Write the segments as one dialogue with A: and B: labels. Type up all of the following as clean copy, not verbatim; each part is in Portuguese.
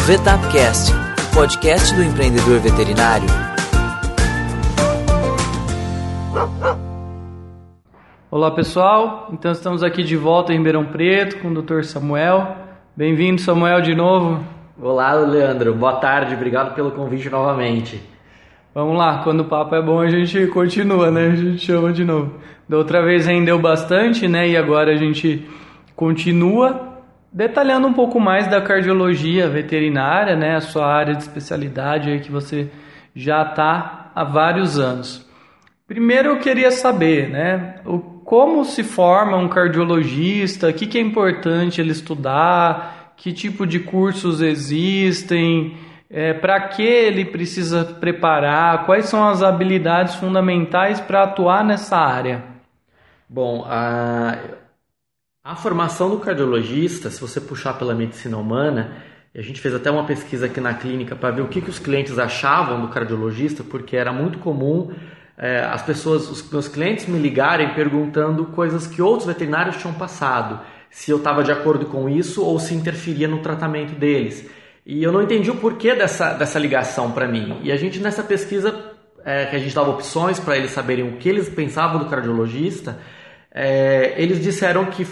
A: Vetapcast, o podcast do empreendedor veterinário.
B: Olá pessoal, então estamos aqui de volta em Ribeirão Preto com o Dr. Samuel. Bem-vindo, Samuel, de novo.
C: Olá, Leandro, boa tarde, obrigado pelo convite novamente.
B: Vamos lá, quando o papo é bom a gente continua, né? A gente chama de novo. Da outra vez rendeu bastante, né? E agora a gente continua detalhando um pouco mais da cardiologia veterinária, né? A sua área de especialidade aí que você já está há vários anos. Primeiro eu queria saber, né? Como se forma um cardiologista, o que é importante ele estudar, que tipo de cursos existem, para que ele precisa preparar, quais são as habilidades fundamentais para atuar nessa área?
C: Bom, a formação do cardiologista, se você puxar pela medicina humana, a gente fez até uma pesquisa aqui na clínica para ver o que os clientes achavam do cardiologista, porque era muito comum as pessoas, os meus clientes me ligarem perguntando coisas que outros veterinários tinham passado, se eu estava de acordo com isso ou se interferia no tratamento deles. E eu não entendi o porquê dessa ligação para mim. E a gente, nessa pesquisa, que a gente dava opções para eles saberem o que eles pensavam do cardiologista, eles disseram que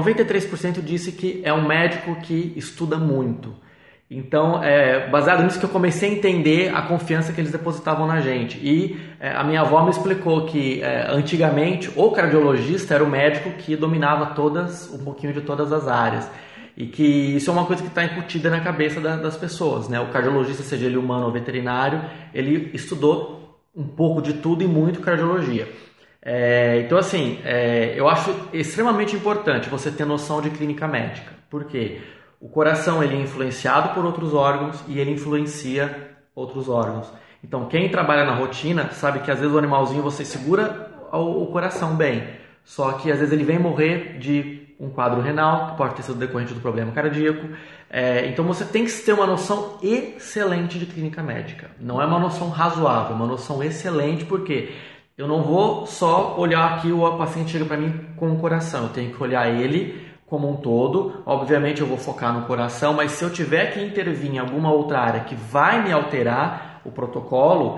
C: 93% disse que é um médico que estuda muito. Então, baseado nisso que eu comecei a entender a confiança que eles depositavam na gente. E a minha avó me explicou que antigamente o cardiologista era o médico que dominava um pouquinho de todas as áreas. E que isso é uma coisa que está incutida na cabeça das pessoas, né? O cardiologista, seja ele humano ou veterinário, ele estudou um pouco de tudo e muito cardiologia. Então, assim, eu acho extremamente importante você ter noção de clínica médica. Por quê? O coração ele é influenciado por outros órgãos e ele influencia outros órgãos. Então, quem trabalha na rotina sabe que às vezes o animalzinho você segura o coração bem, só que às vezes ele vem morrer de um quadro renal, que pode ter sido decorrente do problema cardíaco. Então você tem que ter uma noção excelente de clínica médica. Não é uma noção razoável, é uma noção excelente, porque eu não vou só olhar aqui o paciente chega para mim com o coração, eu tenho que olhar ele como um todo. Obviamente eu vou focar no coração, mas se eu tiver que intervir em alguma outra área que vai me alterar o protocolo,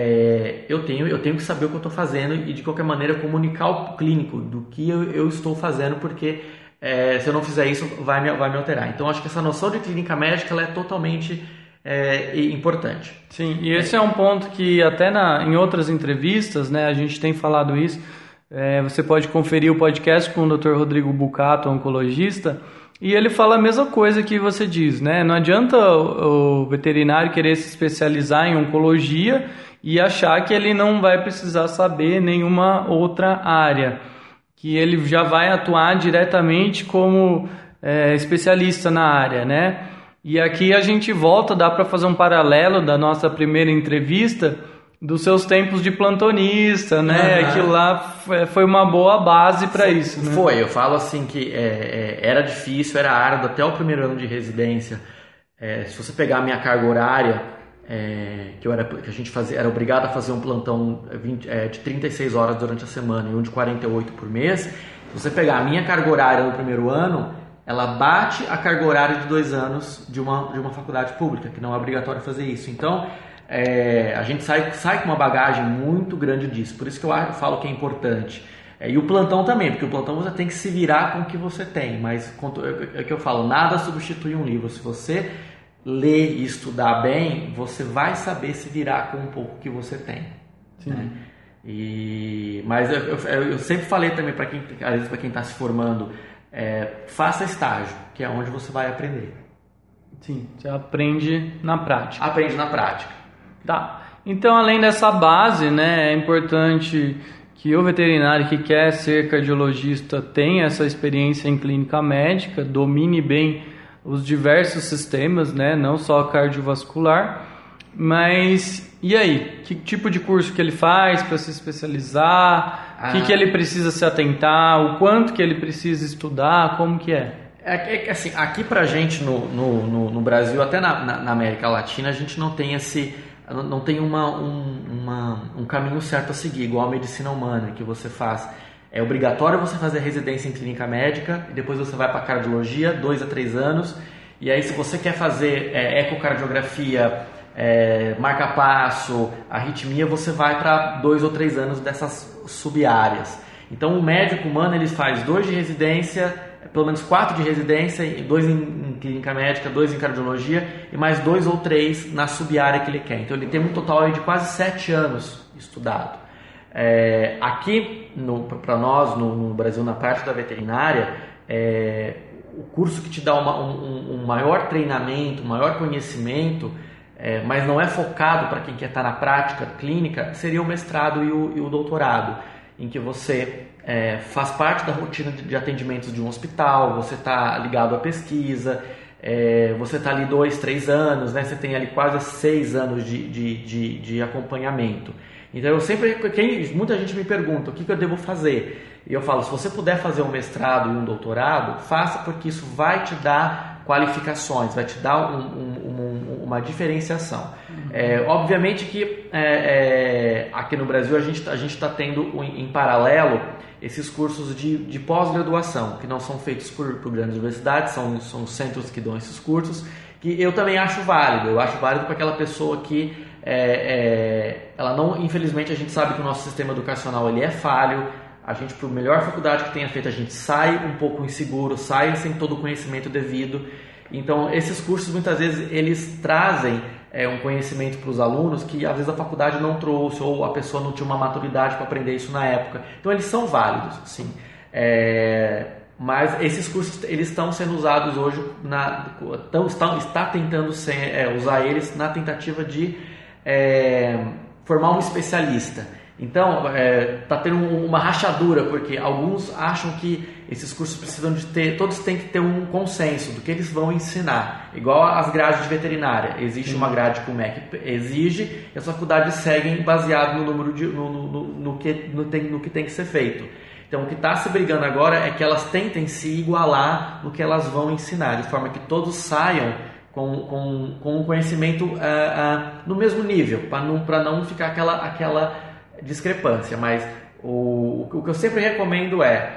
C: eu tenho que saber o que eu estou fazendo e de qualquer maneira comunicar ao clínico do que eu estou fazendo, porque se eu não fizer isso vai me alterar. Então acho que essa noção de clínica médica ela é totalmente importante.
B: Sim, e esse é um ponto que até em outras entrevistas, né, a gente tem falado isso. Você pode conferir o podcast com o Dr. Rodrigo Bucato, oncologista, e ele fala a mesma coisa que você diz, né? Não adianta o veterinário querer se especializar em oncologia e achar que ele não vai precisar saber nenhuma outra área, que ele já vai atuar diretamente como especialista na área, né? E aqui a gente dá para fazer um paralelo da nossa primeira entrevista, dos seus tempos de plantonista, né? Aquilo lá foi uma boa base para isso, né?
C: Eu falo assim que era difícil, era árduo até o primeiro ano de residência. Se você pegar a minha carga horária, que a gente era obrigado a fazer um plantão de 36 horas durante a semana e um de 48 por mês, se você pegar a minha carga horária no primeiro ano, ela bate a carga horária de 2 anos de uma faculdade pública, que não é obrigatório fazer isso. Então, a gente sai com uma bagagem muito grande disso, por isso que eu falo que é importante. E o plantão também, porque o plantão você tem que se virar com o que você tem, mas é que eu falo, nada substitui um livro. Se você ler e estudar bem, você vai saber se virar com um pouco que você tem.
B: Sim.
C: Né? Mas eu sempre falei também para quem está se formando, faça estágio, que é onde você vai aprender.
B: Sim, você aprende na prática.
C: Aprende na prática.
B: Tá. Então, além dessa base, né, é importante que o veterinário que quer ser cardiologista tenha essa experiência em clínica médica, domine bem os diversos sistemas, né, não só cardiovascular. Mas e aí? Que tipo de curso que ele faz para se especializar? O que ele precisa se atentar? O quanto que ele precisa estudar? Como que é?
C: Assim, aqui pra gente no Brasil, até na América Latina, a gente não tem um caminho certo a seguir, igual a medicina humana, que você faz. É obrigatório você fazer residência em clínica médica e depois você vai para cardiologia, 2 a 3 anos, E aí, se você quer fazer ecocardiografia, marca-passo, arritmia, você vai para 2 ou 3 anos dessas sub-áreas. Então, o médico humano ele faz 2 de residência, pelo menos 4 de residência, 2 em clínica médica, 2 em cardiologia e mais 2 ou 3 na sub-área que ele quer. Então, ele tem um total de quase 7 anos estudado. Aqui, para nós, no Brasil, na parte da veterinária, o curso que te dá um maior treinamento, um maior conhecimento, mas não é focado para quem quer estar na prática clínica, seria o mestrado e o doutorado, em que você faz parte da rotina de atendimentos de um hospital, você está ligado à pesquisa, você está ali 2, 3 anos, né? Você tem ali quase 6 anos de acompanhamento. Então, muita gente me pergunta o que eu devo fazer. E eu falo, se você puder fazer um mestrado e um doutorado, faça, porque isso vai te dar qualificações, vai te dar uma diferenciação. Obviamente que aqui no Brasil a gente está tendo em paralelo esses cursos de pós-graduação, que não são feitos por grandes universidades, são centros que dão esses cursos, que eu também acho válido. Eu acho válido para aquela pessoa que ela não, infelizmente a gente sabe que o nosso sistema educacional ele é falho. A gente, por melhor faculdade que tenha feito, a gente sai um pouco inseguro, sai sem todo o conhecimento devido. Então, esses cursos, muitas vezes, eles trazem um conhecimento para os alunos que, às vezes, a faculdade não trouxe ou a pessoa não tinha uma maturidade para aprender isso na época. Então, eles são válidos, sim. Mas esses cursos, eles estão sendo usados hoje, está tentando usar eles na tentativa de formar um especialista. Então, está tendo uma rachadura, porque alguns acham que esses cursos precisam todos têm que ter um consenso do que eles vão ensinar. Igual as grades de veterinária. Existe uma grade que o MEC exige e as faculdades seguem baseado no número no que tem que ser feito. Então, o que está se brigando agora é que elas tentem se igualar no que elas vão ensinar, de forma que todos saiam com um conhecimento no mesmo nível, para não ficar aquela discrepância. Mas o que eu sempre recomendo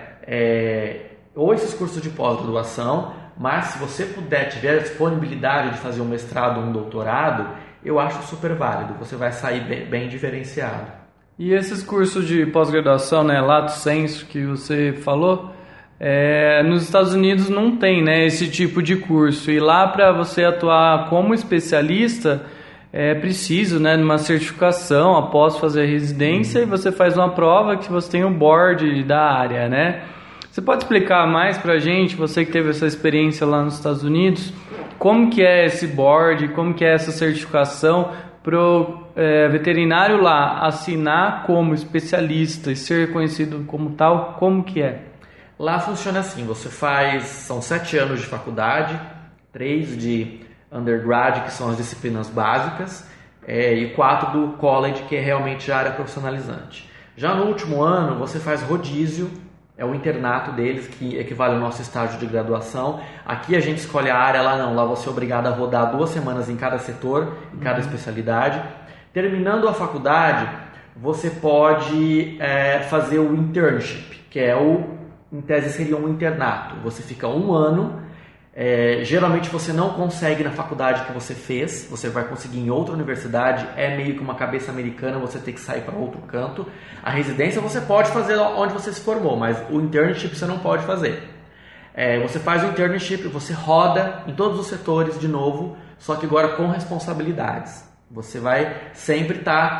C: ou esses cursos de pós-graduação, mas se você tiver a disponibilidade de fazer um mestrado ou um doutorado, eu acho super válido, você vai sair bem diferenciado.
B: E esses cursos de pós-graduação, né, lato sensu, que você falou, nos Estados Unidos não tem, né, esse tipo de curso, e lá para você atuar como especialista é preciso, né, de uma certificação após fazer a residência, e você faz uma prova que você tem o board da área, né? Você pode explicar mais pra gente, você que teve essa experiência lá nos Estados Unidos, como que é esse board, como que é essa certificação pro veterinário lá assinar como especialista e ser reconhecido como tal, como que é?
C: Lá funciona assim, são 7 anos de faculdade, 3 de undergrad, que são as disciplinas básicas, e 4 do college, que é realmente a área profissionalizante. Já no último ano, você faz rodízio, é o internato deles, que equivale ao nosso estágio de graduação. Aqui a gente escolhe a área, lá não, lá você é obrigado a rodar 2 semanas em cada setor, em cada especialidade. Terminando a faculdade, você pode fazer o internship, que em tese seria um internato. Você fica 1 ano. Geralmente você não consegue na faculdade que você fez, você vai conseguir em outra universidade, é meio que uma cabeça americana, você tem que sair para outro canto. A residência você pode fazer onde você se formou, mas o internship você não pode fazer. Você faz o internship, você roda em todos os setores de novo, só que agora com responsabilidades. Você vai sempre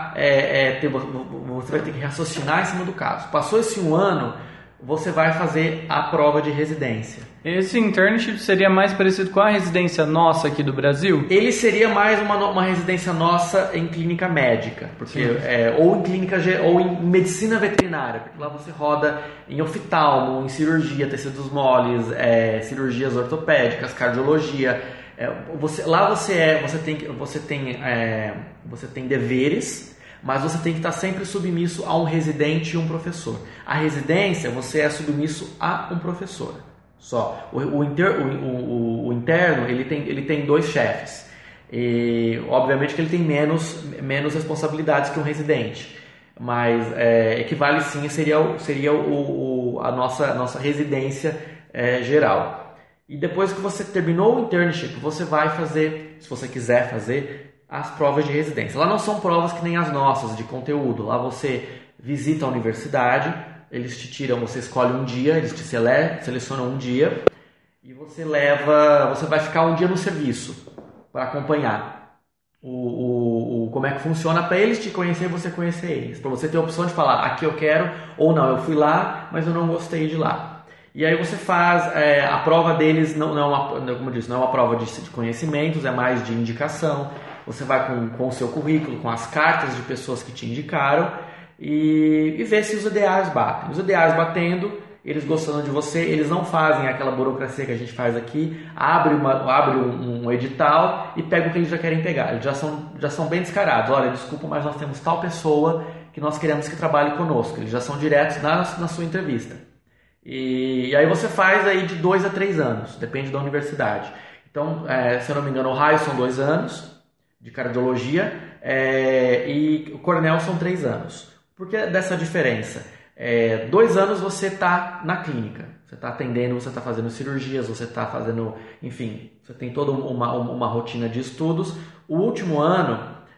C: você vai ter que raciocinar em cima do caso. Passou esse 1 ano, você vai fazer a prova de residência.
B: Esse internship seria mais parecido com a residência nossa aqui do Brasil?
C: Ele seria mais uma residência nossa em clínica médica, porque ou em clínica ou em medicina veterinária, porque lá você roda em oftalmo, em cirurgia, tecidos moles, cirurgias ortopédicas, cardiologia. Você tem deveres, mas você tem que estar sempre submisso a um residente e um professor. A residência, você é submisso a um professor só. O interno, ele tem 2 chefes. E, obviamente que ele tem menos responsabilidades que um residente. Mas equivale sim, seria a nossa residência geral. E depois que você terminou o internship, você vai fazer, se você quiser fazer, as provas de residência. Lá não são provas que nem as nossas, de conteúdo. Lá você visita a universidade, eles te tiram, você escolhe um dia, eles te selecionam um dia e você vai ficar um dia no serviço para acompanhar como é que funciona, para eles te conhecer e você conhecer eles. Para você ter a opção de falar, aqui eu quero, ou não, eu fui lá, mas eu não gostei de lá. E aí você faz, a prova deles não é uma, como eu disse, não é uma prova de conhecimentos, é mais de indicação. Você vai com o seu currículo, com as cartas de pessoas que te indicaram e vê se os ideais batem. Os ideais batendo, eles gostando de você, eles não fazem aquela burocracia que a gente faz aqui, abre um edital e pega o que eles já querem pegar. Eles já são bem descarados. Olha, desculpa, mas nós temos tal pessoa que nós queremos que trabalhe conosco. Eles já são diretos na sua entrevista. E aí você faz aí de 2 a 3 anos, depende da universidade. Então, se eu não me engano, o Ohio são 2 anos de cardiologia e o Cornell são 3 anos. Por que dessa diferença? 2 anos você está na clínica, você está atendendo, você está fazendo cirurgias, você está fazendo, enfim, você tem toda uma rotina de estudos. O último ano,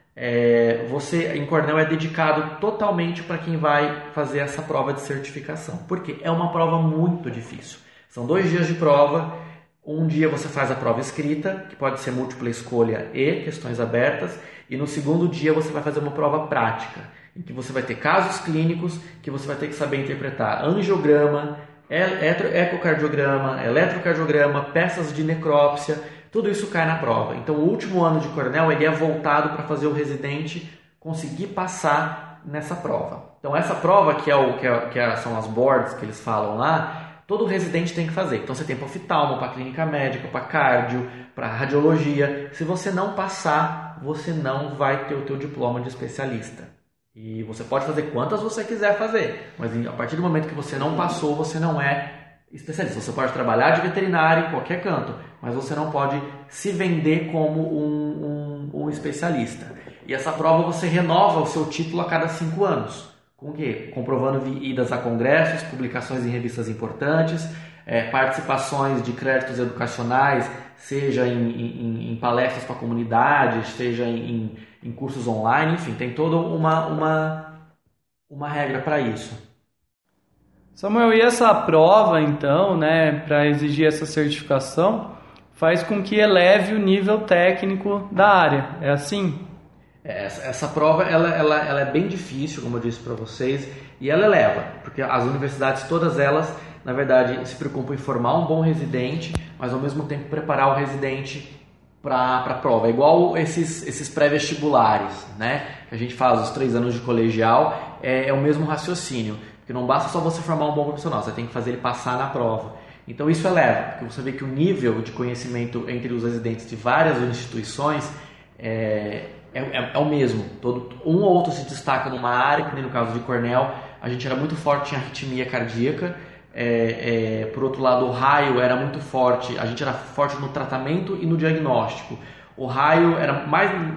C: você em Cornell é dedicado totalmente para quem vai fazer essa prova de certificação, porque é uma prova muito difícil. São 2 dias de prova. Um dia você faz a prova escrita, que pode ser múltipla escolha e questões abertas, e no segundo dia você vai fazer uma prova prática, em que você vai ter casos clínicos, que você vai ter que saber interpretar angiograma, ecocardiograma, eletrocardiograma, peças de necrópsia, tudo isso cai na prova. Então o último ano de Cornell ele é voltado para fazer o residente conseguir passar nessa prova. Então essa prova, são as boards que eles falam lá, todo residente tem que fazer. Então você tem para oftalmo, para clínica médica, para cardio, para radiologia. Se você não passar, você não vai ter o teu diploma de especialista. E você pode fazer quantas você quiser fazer, mas a partir do momento que você não passou, você não é especialista. Você pode trabalhar de veterinário em qualquer canto, mas você não pode se vender como um especialista. E essa prova você renova o seu título a cada 5 anos. Com o quê? Comprovando idas a congressos, publicações em revistas importantes, participações de créditos educacionais, seja em palestras para a comunidade, seja em cursos online, enfim, tem toda uma regra para isso.
B: Samuel, e essa prova, então, né, para exigir essa certificação, faz com que eleve o nível técnico da área, é assim?
C: Essa prova ela é bem difícil, como eu disse para vocês, e ela eleva, porque as universidades, todas elas, na verdade, se preocupam em formar um bom residente, mas ao mesmo tempo preparar o residente para a prova. É igual esses pré-vestibulares, né? Que a gente faz os 3 anos de colegial, é o mesmo raciocínio, porque não basta só você formar um bom profissional, você tem que fazer ele passar na prova. Então isso eleva, porque você vê que o nível de conhecimento entre os residentes de várias instituições é o mesmo. Um ou outro se destaca numa área, que nem no caso de Cornell, a gente era muito forte em arritmia cardíaca. Por outro lado, o Ohio era muito forte, a gente era forte no tratamento e no diagnóstico. O Ohio era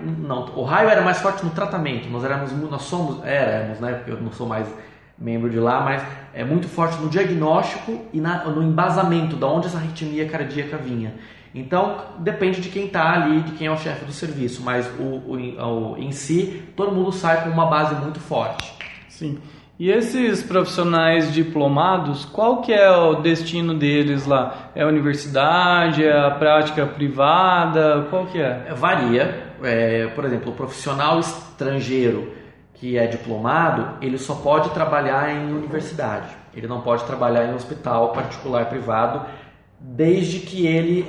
C: mais forte no tratamento, éramos, né, porque eu não sou mais membro de lá, mas é muito forte no diagnóstico e no embasamento, de onde essa arritmia cardíaca vinha. Então, depende de quem está ali, de quem é o chefe do serviço, mas em si, todo mundo sai com uma base muito forte.
B: Sim. E esses profissionais diplomados, qual que é o destino deles lá? É a universidade, é a prática privada, qual que é?
C: Varia. Por exemplo, o profissional estrangeiro que é diplomado, ele só pode trabalhar em universidade. Ele não pode trabalhar em hospital particular privado, desde que ele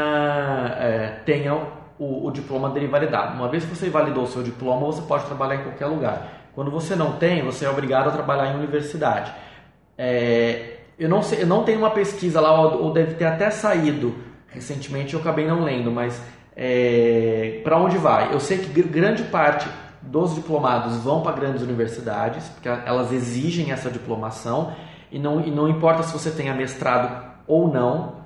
C: tenha o diploma dele validado. Uma vez que você validou o seu diploma, você pode trabalhar em qualquer lugar. Quando você não tem, você é obrigado a trabalhar em universidade. Eu não tenho uma pesquisa lá, ou deve ter até saído recentemente, eu acabei não lendo, mas para onde vai? Eu sei que grande parte dos diplomados vão para grandes universidades, porque elas exigem essa diplomação, e não importa se você tenha mestrado ou não,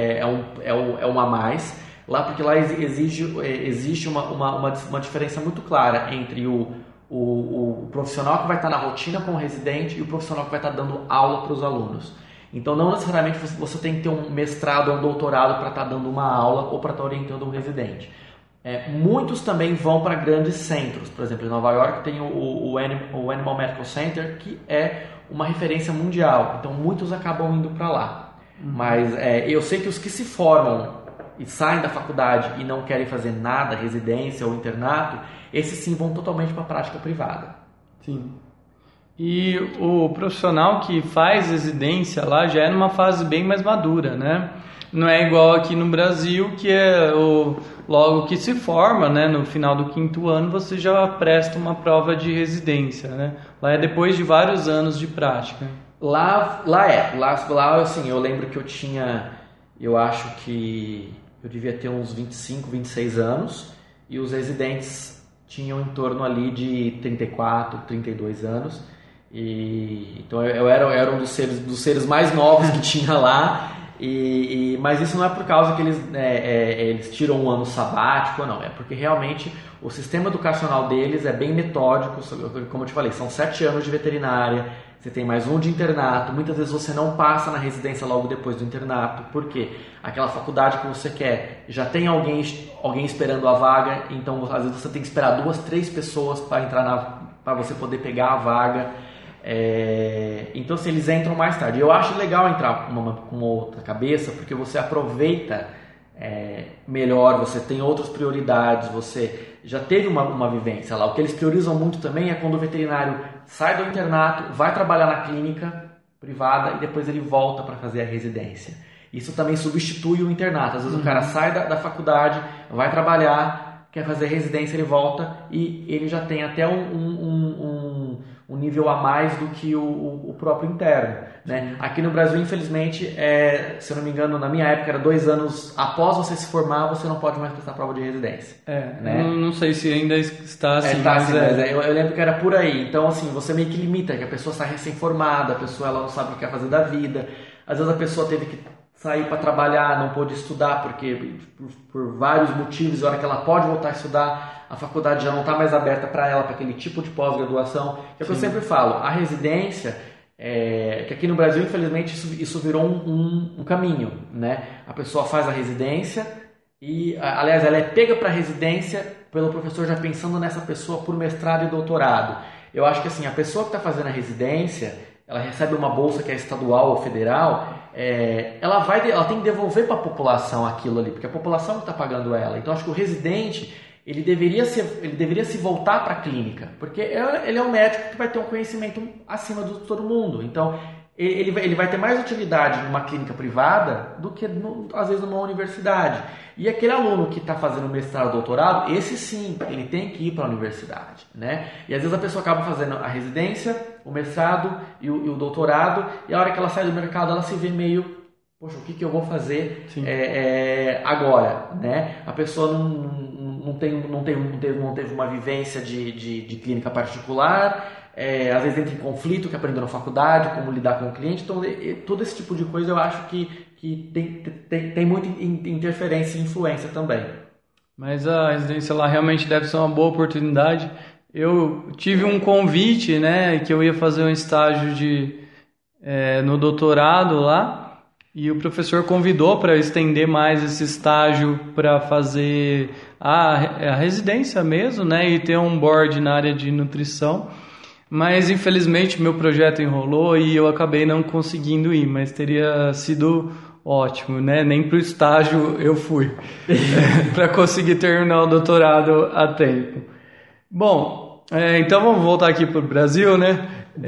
C: é um a mais, lá, porque lá existe uma diferença muito clara entre o profissional que vai estar na rotina com o residente e o profissional que vai estar dando aula para os alunos. Então não necessariamente você tem que ter um mestrado ou um doutorado para estar dando uma aula ou para estar orientando um residente. Muitos também vão para grandes centros. Por exemplo, em Nova York tem o Animal Medical Center, que é uma referência mundial. Então muitos acabam indo para lá. Mas eu sei que os que se formam e saem da faculdade e não querem fazer nada, residência ou internato, esses sim vão totalmente para a prática privada.
B: Sim. E o profissional que faz residência lá já é numa fase bem mais madura, né? Não é igual aqui no Brasil, que é logo que se forma, né? No final do 5º ano você já presta uma prova de residência, né? Lá é depois de vários anos de prática.
C: Lá assim, eu lembro que eu acho que eu devia ter uns 25, 26 anos e os residentes tinham em torno ali de 34, 32 anos. Então eu era um dos seres mais novos que tinha lá. Mas isso não é por causa que eles tiram um ano sabático, não. É porque realmente o sistema educacional deles é bem metódico. Como eu te falei, são 7 anos de veterinária, você tem mais um de internato. Muitas vezes você não passa na residência logo depois do internato. Por quê? Aquela faculdade que você quer já tem alguém esperando a vaga, então às vezes você tem que esperar 2, 3 pessoas para você poder pegar a vaga. Então assim, eles entram mais tarde. Eu acho legal entrar com uma outra cabeça, porque você aproveita melhor, você tem outras prioridades, você já teve uma vivência lá. O que eles priorizam muito também é quando o veterinário sai do internato, vai trabalhar na clínica privada e depois ele volta para fazer a residência. Isso também substitui o internato. Às vezes o cara sai da faculdade, vai trabalhar, quer fazer residência, ele volta e ele já tem até um nível a mais do que o próprio interno, né? Aqui no Brasil, infelizmente, se eu não me engano, na minha época era 2 anos após você se formar, você não pode mais prestar prova de residência. Né?
B: Não sei se ainda está assim.
C: Eu lembro que era por aí. Então, assim, você meio que limita, que a pessoa sai recém-formada, a pessoa ela não sabe o que quer fazer da vida. Às vezes a pessoa teve que sair para trabalhar, não pôde estudar, porque por vários motivos, a hora que ela pode voltar a estudar, a faculdade já não está mais aberta para ela, para aquele tipo de pós-graduação. É o que eu sempre falo, a residência, que aqui no Brasil, infelizmente, isso virou um caminho, né? A pessoa faz a residência e, aliás, ela é pega para a residência pelo professor já pensando nessa pessoa por mestrado e doutorado. Eu acho que assim, a pessoa que está fazendo a residência, ela recebe uma bolsa que é estadual ou federal, ela tem que devolver para a população aquilo ali, porque a população está pagando ela. Então acho que o residente ele deveria se voltar para a clínica, porque ele é um médico que vai ter um conhecimento acima de todo mundo. Então ele vai ter mais utilidade numa clínica privada do que às vezes numa universidade. E aquele aluno que está fazendo mestrado, doutorado, esse sim, ele tem que ir para a universidade, né? E às vezes a pessoa acaba fazendo a residência, o mestrado e o doutorado, e a hora que ela sai do mercado, ela se vê meio, poxa, o que eu vou fazer agora, né? A pessoa não teve uma vivência de clínica particular, às vezes entra em conflito, que aprendeu na faculdade, como lidar com o cliente. Então, todo esse tipo de coisa eu acho que tem muita interferência e influência também.
B: Mas a residência lá realmente deve ser uma boa oportunidade. Eu tive um convite, né, que eu ia fazer um estágio no doutorado lá, e o professor convidou para estender mais esse estágio para fazer a residência mesmo, né, e ter um board na área de nutrição. Mas infelizmente meu projeto enrolou e eu acabei não conseguindo ir, mas teria sido ótimo, né? Nem para o estágio eu fui para conseguir terminar o doutorado a tempo. Bom, então vamos voltar aqui para o Brasil, né?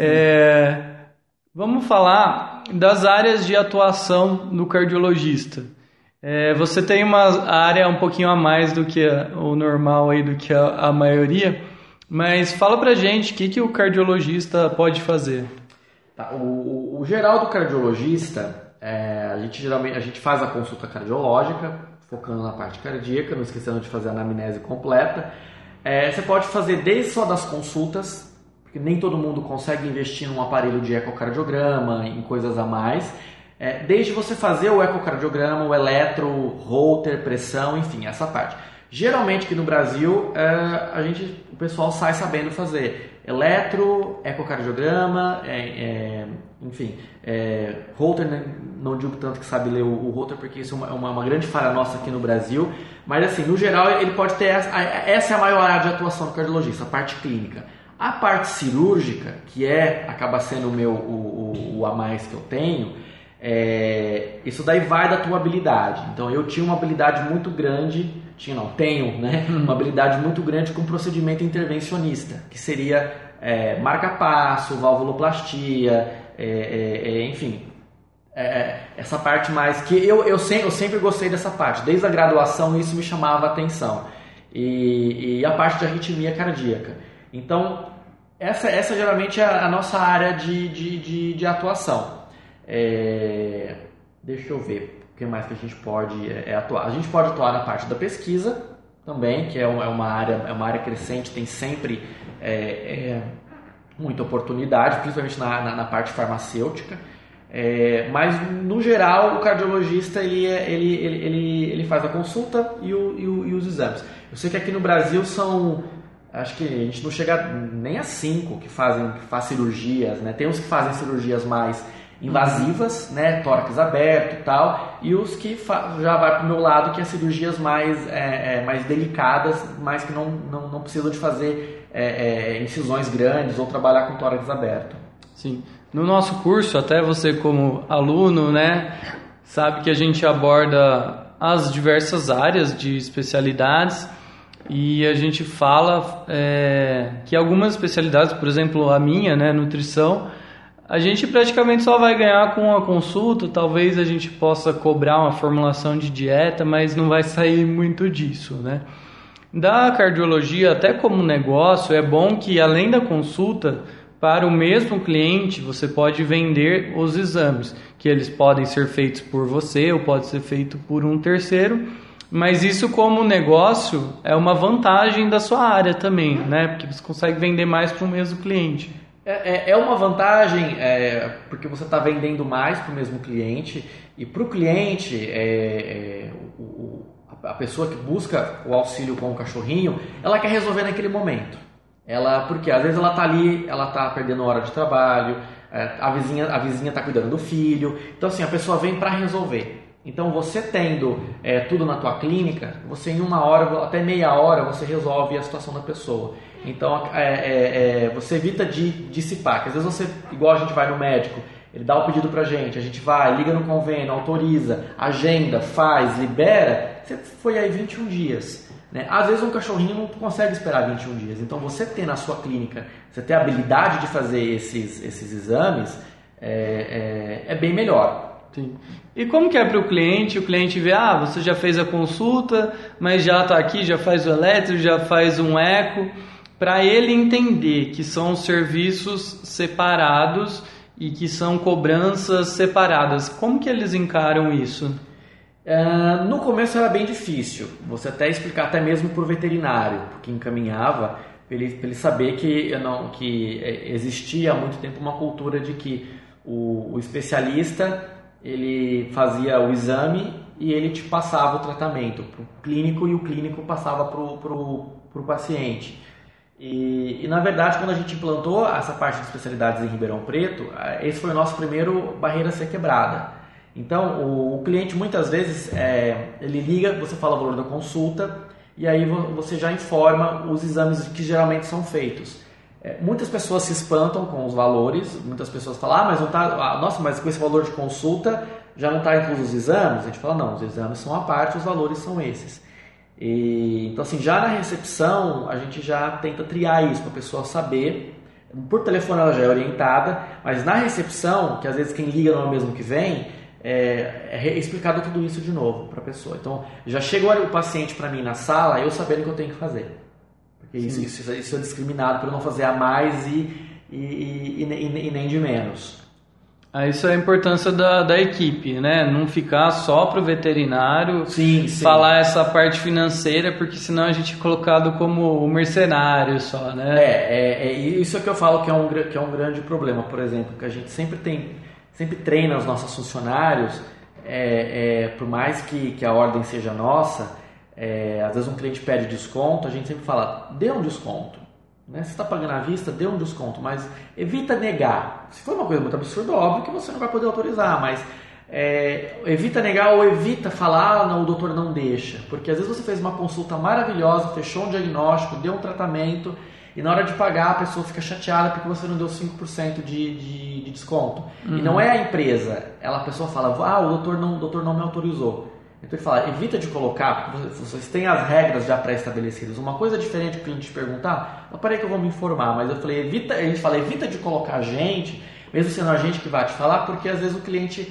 B: Vamos falar das áreas de atuação do cardiologista. Você tem uma área um pouquinho a mais do que o normal aí, do que a maioria. Mas fala pra gente o que o cardiologista pode fazer.
C: Tá, o geral do cardiologista, a gente faz a consulta cardiológica, focando na parte cardíaca, não esquecendo de fazer a anamnese completa. Você pode fazer desde só das consultas, porque nem todo mundo consegue investir num aparelho de ecocardiograma, em coisas a mais. Desde você fazer o ecocardiograma, o eletro, holter, pressão, enfim, essa parte. Geralmente aqui no Brasil, o pessoal sai sabendo fazer eletro, ecocardiograma, enfim, Holter, né, não digo tanto que sabe ler o Holter, porque isso é uma grande falha nossa aqui no Brasil, mas assim, no geral ele pode ter, essa é a maior área de atuação do cardiologista, a parte clínica. A parte cirúrgica, que acaba sendo o a mais que eu tenho, isso daí vai da tua habilidade. Então eu tinha uma habilidade muito grande, tenho, né, uma habilidade muito grande com procedimento intervencionista, que seria marca-passo, valvuloplastia, enfim, essa parte mais que eu sempre gostei dessa parte, desde a graduação isso me chamava a atenção, e a parte de arritmia cardíaca. Então essa geralmente é a nossa área de atuação. Deixa eu ver o que mais que a gente pode atuar. A gente pode atuar na parte da pesquisa também, que é uma área crescente, tem sempre muita oportunidade, principalmente na parte farmacêutica, mas no geral o cardiologista ele faz a consulta e os exames. Eu sei que aqui no Brasil acho que a gente não chega nem a 5 que faz cirurgias, né? Tem uns que fazem cirurgias mais invasivas, né? Tórax aberto e tal, e os que já vai para o meu lado, que é cirurgias mais delicadas, mas que não precisam de fazer incisões grandes ou trabalhar com tórax aberto.
B: Sim. No nosso curso, até você como aluno, né, sabe que a gente aborda as diversas áreas de especialidades e a gente fala que algumas especialidades, por exemplo, a minha, né, nutrição, a gente praticamente só vai ganhar com a consulta. Talvez a gente possa cobrar uma formulação de dieta, mas não vai sair muito disso, né? Da cardiologia, até como negócio, é bom que além da consulta, para o mesmo cliente, você pode vender os exames, que eles podem ser feitos por você ou pode ser feito por um terceiro, mas isso como negócio é uma vantagem da sua área também, né? Porque você consegue vender mais para o mesmo cliente.
C: É uma vantagem, porque você está vendendo mais para o mesmo cliente, e para o cliente, a pessoa que busca o auxílio com o cachorrinho, ela quer resolver naquele momento. Porque às vezes ela está ali, ela está perdendo hora de trabalho, a vizinha está cuidando do filho, então assim, a pessoa vem para resolver. Então você tendo tudo na tua clínica, você em 1 hora, até meia hora, você resolve a situação da pessoa. Então você evita de dissipar, que às vezes você, igual a gente vai no médico, ele dá o pedido pra gente, a gente vai, liga no convênio, autoriza, agenda, faz, libera, você foi aí 21 dias. Né? Às vezes um cachorrinho não consegue esperar 21 dias, então você ter na sua clínica, você ter a habilidade de fazer esses exames, é bem melhor.
B: Sim. E como que é para o cliente vê, você já fez a consulta, mas já está aqui, já faz o eletro, já faz um eco, para ele entender que são serviços separados e que são cobranças separadas. Como que eles encaram isso?
C: No começo era bem difícil, você até explicar até mesmo para o veterinário, que encaminhava, para ele saber que existia há muito tempo uma cultura de que o especialista ele fazia o exame e ele te passava o tratamento para o clínico e o clínico passava para o paciente. E na verdade, quando a gente implantou essa parte de especialidades em Ribeirão Preto, esse foi o nosso primeiro barreira a ser quebrada. Então, o cliente muitas vezes, ele liga, você fala o valor da consulta e aí você já informa os exames que geralmente são feitos. Muitas pessoas se espantam com os valores, muitas pessoas falam, mas não tá, nossa, mas com esse valor de consulta já não está incluso os exames? A gente fala, não, os exames são à parte, os valores são esses. Então assim, já na recepção a gente já tenta triar isso para a pessoa saber, por telefone ela já é orientada, mas na recepção, que às vezes quem liga não é o mesmo que vem, é explicado tudo isso de novo para a pessoa. Então já chega o paciente para mim na sala, eu sabendo o que eu tenho que fazer. Porque isso é discriminado por eu não fazer a mais e nem de menos.
B: Isso é a importância da equipe, né? Não ficar só para o veterinário
C: sim.
B: falar essa parte financeira, porque senão a gente é colocado como mercenário só, né?
C: Isso é que eu falo que é um grande problema, por exemplo, que a gente sempre treina os nossos funcionários, por mais que a ordem seja nossa, às vezes um cliente pede desconto, a gente sempre fala, dê um desconto. Né? Se está pagando à vista, dê um desconto, mas evita negar. Se for uma coisa muito absurda, óbvio que você não vai poder autorizar, mas evita negar ou evita falar, não, o doutor não deixa. Porque às vezes você fez uma consulta maravilhosa, fechou um diagnóstico, deu um tratamento e na hora de pagar a pessoa fica chateada porque você não deu 5% de desconto. E não é a empresa, a pessoa fala, o doutor não me autorizou. Então ele fala, evita de colocar, porque vocês têm as regras já pré-estabelecidas. Uma coisa diferente que o cliente te perguntar, peraí que eu vou me informar, mas eu falei, evita de colocar a gente, mesmo sendo a gente que vai te falar, porque às vezes o cliente,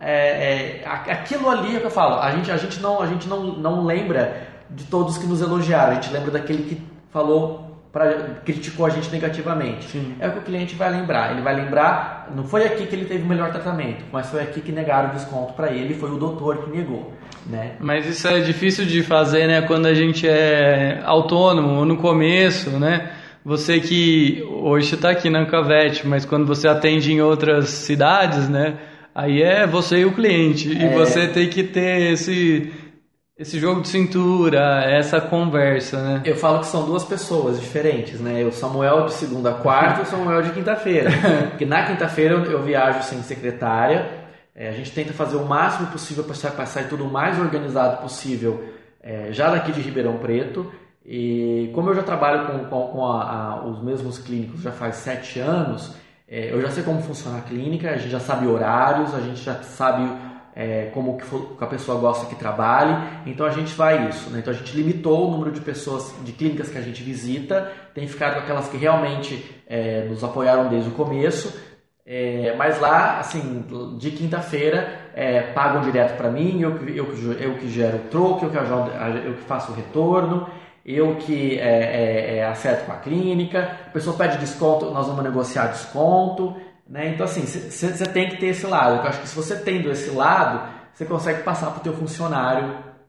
C: aquilo ali é o que eu falo, a gente não lembra de todos que nos elogiaram, a gente lembra daquele que falou, criticou a gente negativamente. Sim. É o que o cliente vai lembrar. Ele vai lembrar, não foi aqui que ele teve o melhor tratamento, mas foi aqui que negaram o desconto para ele, foi o doutor que negou. Né?
B: Mas isso é difícil de fazer, né? Quando a gente é autônomo, no começo, né? Você que hoje está aqui na Ancavete, mas quando você atende em outras cidades, né? Aí é você e o cliente. E você tem que ter esse jogo de cintura, essa conversa, né?
C: Eu falo que são duas pessoas diferentes, né? O Samuel de segunda a quarta e o Samuel de quinta-feira. Porque na quinta-feira eu viajo sem secretária. A gente tenta fazer o máximo possível para sair tudo o mais organizado possível, já daqui de Ribeirão Preto. E como eu já trabalho com os mesmos clínicos já faz 7 anos, eu já sei como funciona a clínica, a gente já sabe horários, a gente já sabe como que a pessoa gosta que trabalhe, então a gente vai isso, né? Então a gente limitou o número de pessoas, de clínicas que a gente visita, tem ficado com aquelas que realmente nos apoiaram desde o começo. Mas lá, assim, de quinta-feira pagam direto para mim, eu que gero o troco, eu que faço o retorno, eu que acerto com a clínica, a pessoa pede desconto, nós vamos negociar desconto, né? Então assim, você tem que ter esse lado. Eu acho que se você tendo esse lado, você consegue passar para o teu funcionário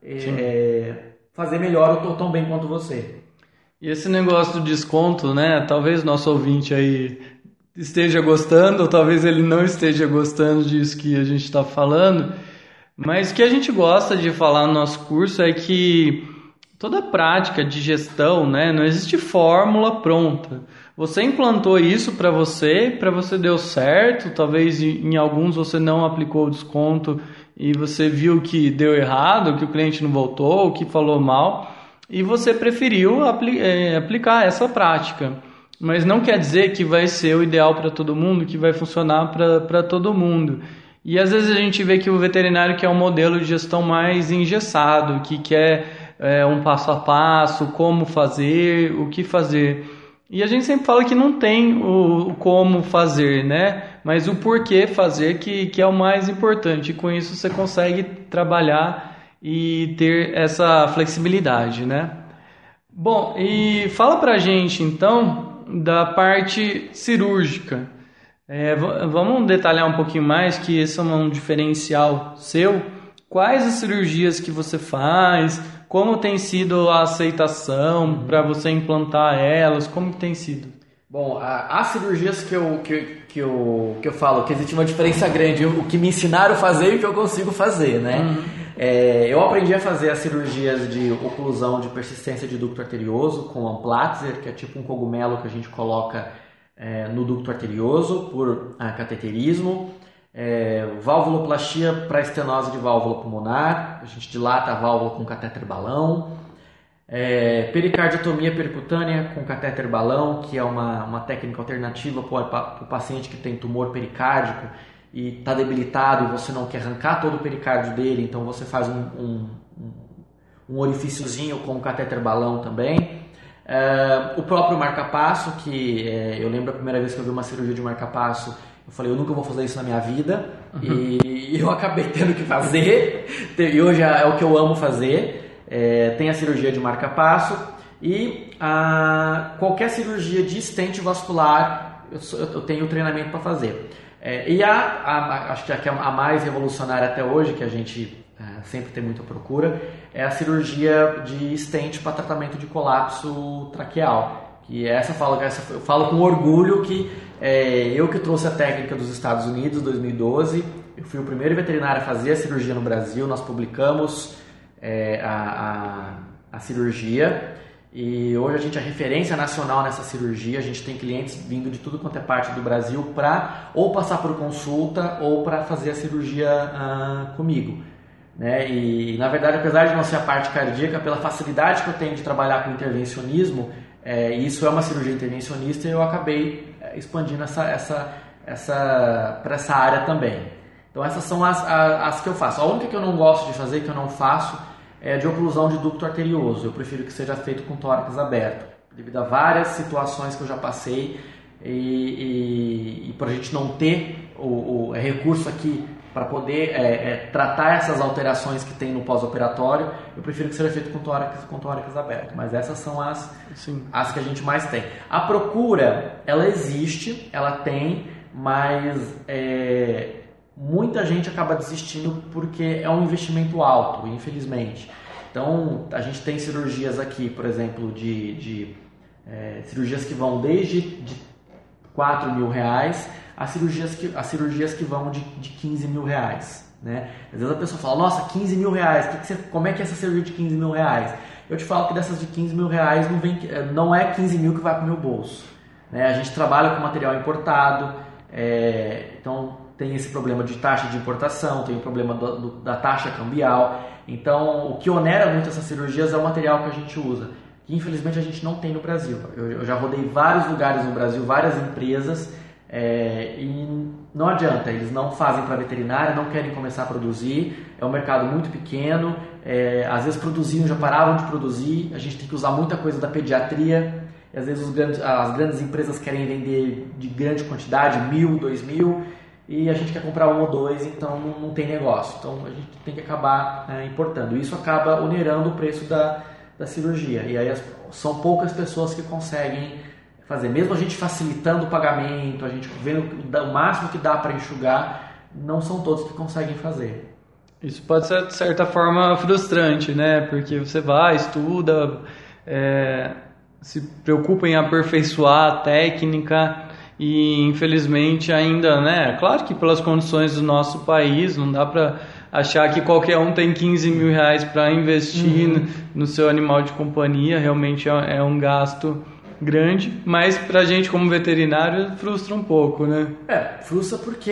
C: fazer melhor ou tão bem quanto você.
B: E esse negócio do desconto, né? Talvez nosso ouvinte aí esteja gostando, ou talvez ele não esteja gostando disso que a gente está falando, mas o que a gente gosta de falar no nosso curso é que toda prática de gestão, né, não existe fórmula pronta. Você implantou isso para você deu certo, talvez em alguns você não aplicou o desconto e você viu que deu errado, que o cliente não voltou, que falou mal, e você preferiu aplicar essa prática. Mas não quer dizer que vai ser o ideal para todo mundo, que vai funcionar para todo mundo. E às vezes a gente vê que o veterinário quer um modelo de gestão mais engessado, que quer um passo a passo, como fazer, o que fazer. E a gente sempre fala que não tem o como fazer, né? Mas o porquê fazer que é o mais importante. E com isso você consegue trabalhar e ter essa flexibilidade, né? Bom, e fala pra gente então da parte cirúrgica. Vamos detalhar um pouquinho mais, que esse é um diferencial seu. Quais as cirurgias que você faz? Como tem sido a aceitação para você implantar elas? Como tem sido?
C: Bom, as cirurgias que eu falo que existe uma diferença grande, o que me ensinaram a fazer e o que eu consigo fazer, né? Eu aprendi a fazer as cirurgias de oclusão de persistência de ducto arterioso com Amplatzer, que é tipo um cogumelo que a gente coloca no ducto arterioso por cateterismo. Valvuloplastia para estenose de válvula pulmonar, a gente dilata a válvula com catéter balão. Pericardiotomia percutânea com catéter balão, que é uma técnica alternativa para o paciente que tem tumor pericárdico e está debilitado e você não quer arrancar todo o pericárdio dele, então você faz um orifíciozinho com o catéter balão também. O próprio marca-passo, que eu lembro a primeira vez que eu vi uma cirurgia de marca-passo, eu falei, eu nunca vou fazer isso na minha vida, e eu acabei tendo que fazer, e hoje é o que eu amo fazer. Tem a cirurgia de marca-passo e qualquer cirurgia de estente vascular eu tenho treinamento para fazer. E acho que a mais revolucionária até hoje, que a gente sempre tem muita procura, é a cirurgia de stent para tratamento de colapso traqueal. Que eu falo com orgulho que eu que trouxe a técnica dos Estados Unidos em 2012, eu fui o primeiro veterinário a fazer a cirurgia no Brasil, nós publicamos a cirurgia E hoje a gente é referência nacional nessa cirurgia, a gente tem clientes vindo de tudo quanto é parte do Brasil para ou passar por consulta ou para fazer a cirurgia comigo. Né? E na verdade, apesar de não ser a parte cardíaca, pela facilidade que eu tenho de trabalhar com intervencionismo, isso é uma cirurgia intervencionista, e eu acabei expandindo para essa área também. Então essas são as que eu faço. A única que eu não gosto de fazer, que eu não faço, é de oclusão de ducto arterioso. Eu prefiro que seja feito com tórax aberto, devido a várias situações que eu já passei, e para a gente não ter o recurso aqui para poder tratar essas alterações que tem no pós-operatório, eu prefiro que seja feito com tórax aberto. Mas essas são as que a gente mais tem. A procura, ela existe, ela tem, mas muita gente acaba desistindo porque é um investimento alto, infelizmente. Então, a gente tem cirurgias aqui, por exemplo, de cirurgias que vão desde de R$4.000 a cirurgias que vão de R$15.000, né? Às vezes a pessoa fala, nossa, R$15.000, como é que é essa cirurgia de R$15.000? Eu te falo que dessas de R$15.000 não é 15 mil que vai para o meu bolso, né? A gente trabalha com material importado, então tem esse problema de taxa de importação, tem o problema da taxa cambial. Então, o que onera muito essas cirurgias é o material que a gente usa, que infelizmente a gente não tem no Brasil. Eu já rodei vários lugares no Brasil, várias empresas, e não adianta, eles não fazem para veterinária, não querem começar a produzir, é um mercado muito pequeno, às vezes produziam, já paravam de produzir, a gente tem que usar muita coisa da pediatria, e às vezes as grandes empresas querem vender de grande quantidade, 1.000, 2.000, e a gente quer comprar um ou dois, então não tem negócio. Então a gente tem que acabar importando. Isso acaba onerando o preço da cirurgia. E aí são poucas pessoas que conseguem fazer. Mesmo a gente facilitando o pagamento, a gente vendo o máximo que dá para enxugar, não são todos que conseguem fazer.
B: Isso pode ser, de certa forma, frustrante, né? Porque você vai, estuda, se preocupa em aperfeiçoar a técnica, e infelizmente ainda, né, claro que pelas condições do nosso país não dá para achar que qualquer um tem R$15.000 para investir no seu animal de companhia, realmente é um gasto grande, mas pra gente como veterinário frustra um pouco, né?
C: Frustra porque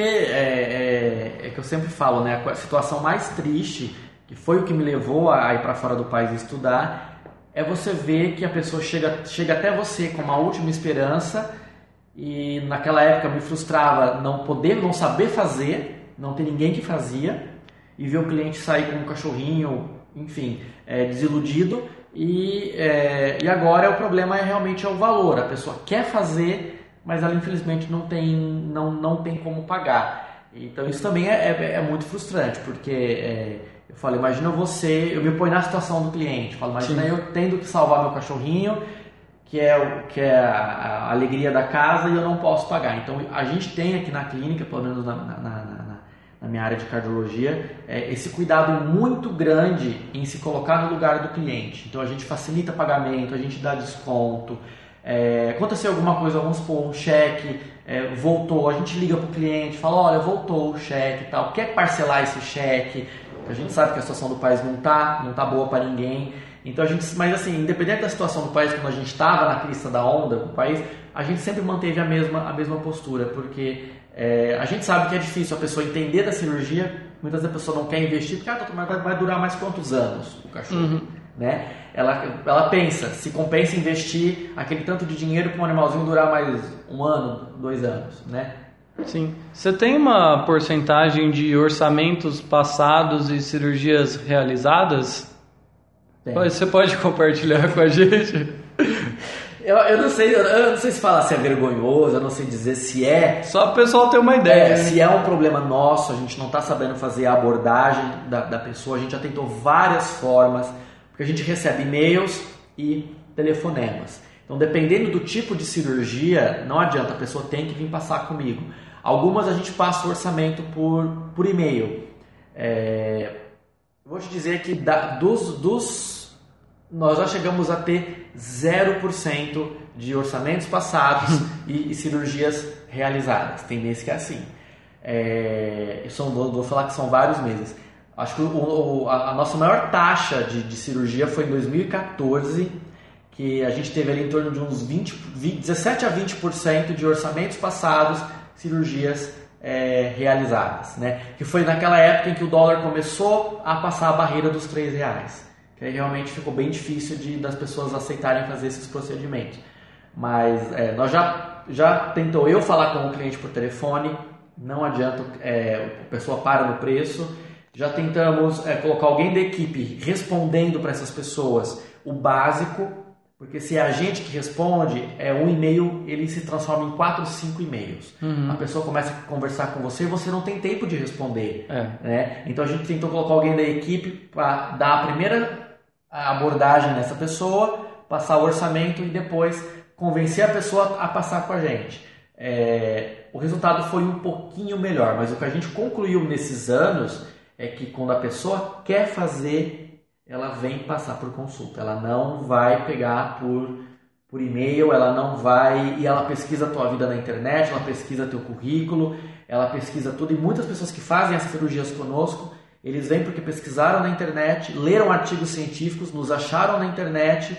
C: é que eu sempre falo, né, a situação mais triste, que foi o que me levou a ir para fora do país estudar, é você ver que a pessoa chega até você com uma última esperança. E naquela época me frustrava não saber fazer, não ter ninguém que fazia, e ver o cliente sair com um cachorrinho, enfim, desiludido. E agora o problema realmente o valor. A pessoa quer fazer, mas ela infelizmente não tem como pagar. Então isso também é muito frustrante, porque eu falo, imagina eu me ponho na situação do cliente, falo, imagina Sim. eu tendo que salvar meu cachorrinho, que é a alegria da casa, e eu não posso pagar. Então a gente tem aqui na clínica, pelo menos na minha área de cardiologia, esse cuidado muito grande em se colocar no lugar do cliente. Então a gente facilita pagamento, a gente dá desconto. Aconteceu alguma coisa, vamos supor, um cheque voltou, a gente liga para o cliente, fala, olha, voltou o cheque e tal, quer parcelar esse cheque? A gente sabe que a situação do país não tá boa para ninguém. Então mas assim, independente da situação do país, quando a gente estava na crista da onda do país, a gente sempre manteve a mesma postura, porque a gente sabe que é difícil a pessoa entender da cirurgia, muitas vezes a pessoa não quer investir, porque doutor, mas vai durar mais quantos anos o cachorro? Né? Ela pensa, se compensa investir aquele tanto de dinheiro para um animalzinho durar mais 1 ano, 2 anos, né?
B: Sim. Você tem uma porcentagem de orçamentos passados e cirurgias realizadas? Você pode compartilhar com a gente?
C: Eu não sei se falar se é vergonhoso, eu não sei dizer se é...
B: Só o pessoal ter uma ideia. Né?
C: Se é um problema nosso, a gente não está sabendo fazer a abordagem da pessoa, a gente já tentou várias formas, porque a gente recebe e-mails e telefonemas. Então, dependendo do tipo de cirurgia, não adianta, a pessoa tem que vir passar comigo. Algumas a gente passa o orçamento por e-mail. Vou te dizer que nós já chegamos a ter 0% de orçamentos passados e cirurgias realizadas. Tem mês que é assim. Vou falar que são vários meses. Acho que a nossa maior taxa de cirurgia foi em 2014, que a gente teve ali em torno de uns 17 a 20% de orçamentos passados, cirurgias realizadas, né? Que foi naquela época em que o dólar começou a passar a barreira dos R$3, que aí realmente ficou bem difícil das pessoas aceitarem fazer esses procedimentos. Mas nós já tentou eu falar com o cliente por telefone, não adianta, a pessoa para no preço. Já tentamos colocar alguém da equipe respondendo para essas pessoas o básico, porque se é a gente que responde, um e-mail ele se transforma em 4, 5 e-mails. A pessoa começa a conversar com você e você não tem tempo de responder. Né? Então a gente tentou colocar alguém da equipe para dar a primeira abordagem nessa pessoa, passar o orçamento e depois convencer a pessoa a passar com a gente. O resultado foi um pouquinho melhor, mas o que a gente concluiu nesses anos é que quando a pessoa quer fazer, ela vem passar por consulta. Ela não vai pegar por e-mail, ela não vai... E ela pesquisa a tua vida na internet, ela pesquisa teu currículo, ela pesquisa tudo. E muitas pessoas que fazem essas cirurgias conosco, eles vêm porque pesquisaram na internet, leram artigos científicos, nos acharam na internet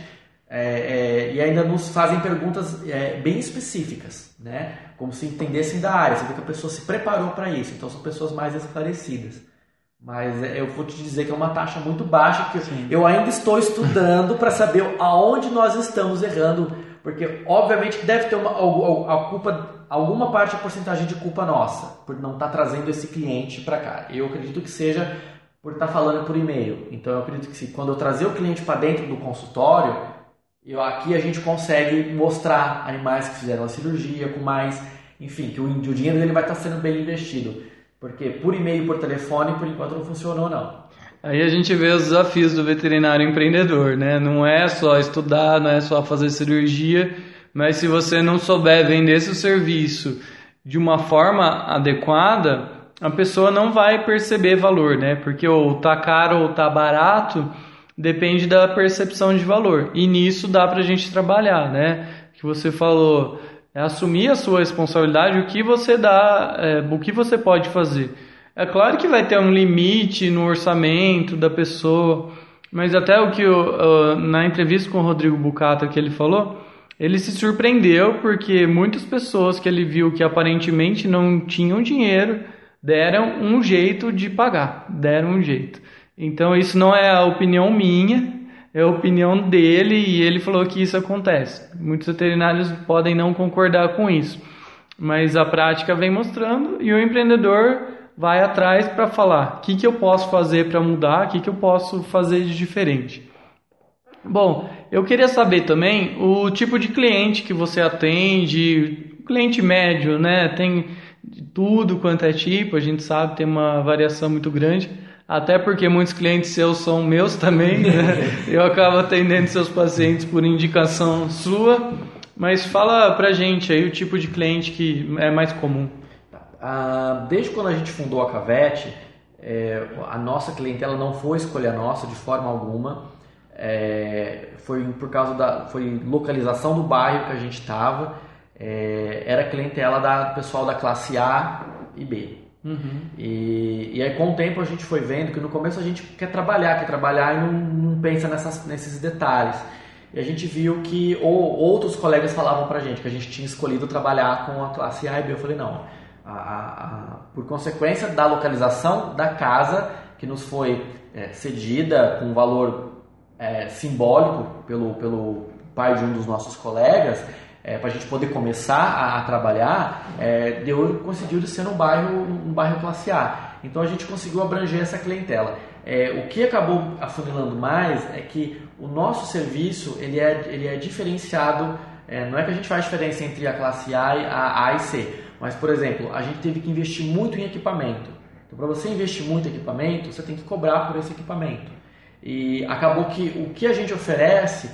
C: e ainda nos fazem perguntas bem específicas, né? Como se entendessem da área. Você vê que a pessoa se preparou para isso, então são pessoas mais esclarecidas. Mas eu vou te dizer que é uma taxa muito baixa, que eu ainda estou estudando para saber aonde nós estamos errando, porque obviamente deve ter a culpa, alguma parte, a porcentagem de culpa nossa, por não estar trazendo esse cliente para cá. Eu acredito que seja por estar falando por e-mail. Então eu acredito que quando eu trazer o cliente para dentro do consultório, aqui a gente consegue mostrar animais que fizeram a cirurgia com mais, enfim, que o dinheiro dele vai estar sendo bem investido. Porque por e-mail e por telefone, por enquanto, não funcionou, não.
B: Aí a gente vê os desafios do veterinário empreendedor, né? Não é só estudar, não é só fazer cirurgia, mas se você não souber vender esse serviço de uma forma adequada, a pessoa não vai perceber valor, né? Porque ou tá caro ou tá barato, depende da percepção de valor. E nisso dá pra gente trabalhar, né? Que você falou... assumir a sua responsabilidade, o que você dá, o que você pode fazer. É claro que vai ter um limite no orçamento da pessoa, mas até o que na entrevista com o Rodrigo Bucato que ele falou, ele se surpreendeu porque muitas pessoas que ele viu que aparentemente não tinham dinheiro, deram um jeito de pagar, deram um jeito. Então isso não é a opinião minha, é a opinião dele e ele falou que isso acontece. Muitos veterinários podem não concordar com isso, mas a prática vem mostrando e o empreendedor vai atrás para falar o que eu posso fazer para mudar, o que eu posso fazer de diferente. Bom, eu queria saber também o tipo de cliente que você atende, cliente médio, né? Tem de tudo quanto é tipo, a gente sabe, tem uma variação muito grande. Até porque muitos clientes seus são meus também, né? Eu acabo atendendo seus pacientes por indicação sua, mas fala pra gente aí o tipo de cliente que é mais comum.
C: Desde quando a gente fundou a Cavete, a nossa clientela não foi escolha nossa de forma alguma, foi por causa foi localização do bairro que a gente estava, era clientela do pessoal da classe A e B. E aí com o tempo a gente foi vendo que no começo a gente quer trabalhar e não pensa nesses detalhes. E a gente viu que outros colegas falavam pra gente que a gente tinha escolhido trabalhar com a classe A e B. Eu falei, não, por consequência da localização da casa que nos foi cedida com um valor simbólico pelo pai de um dos nossos colegas, para a gente poder começar a trabalhar, coincidiu de ser um bairro classe A. Então a gente conseguiu abranger essa clientela. O que acabou afunilando mais é que o nosso serviço ele é diferenciado. Não é que a gente faz diferença entre a classe A e C, mas, por exemplo, a gente teve que investir muito em equipamento. Então, para você investir muito em equipamento, você tem que cobrar por esse equipamento. E acabou que o que a gente oferece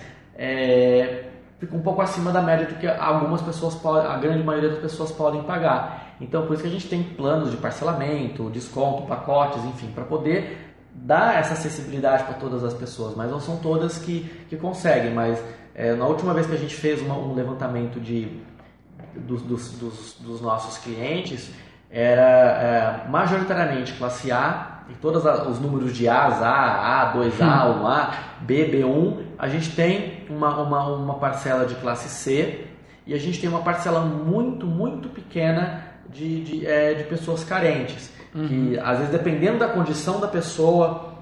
C: fica um pouco acima da média do que a grande maioria das pessoas podem pagar. Então, por isso que a gente tem planos de parcelamento, desconto, pacotes, enfim, para poder dar essa acessibilidade para todas as pessoas. Mas não são todas que conseguem. Mas na última vez que a gente fez um levantamento dos nossos clientes, era majoritariamente classe A em todos os números de A's, A, 2A, 1A, B, B1, a gente tem uma parcela de classe C e a gente tem uma parcela muito, muito pequena de pessoas carentes. Que, às vezes, dependendo da condição da pessoa,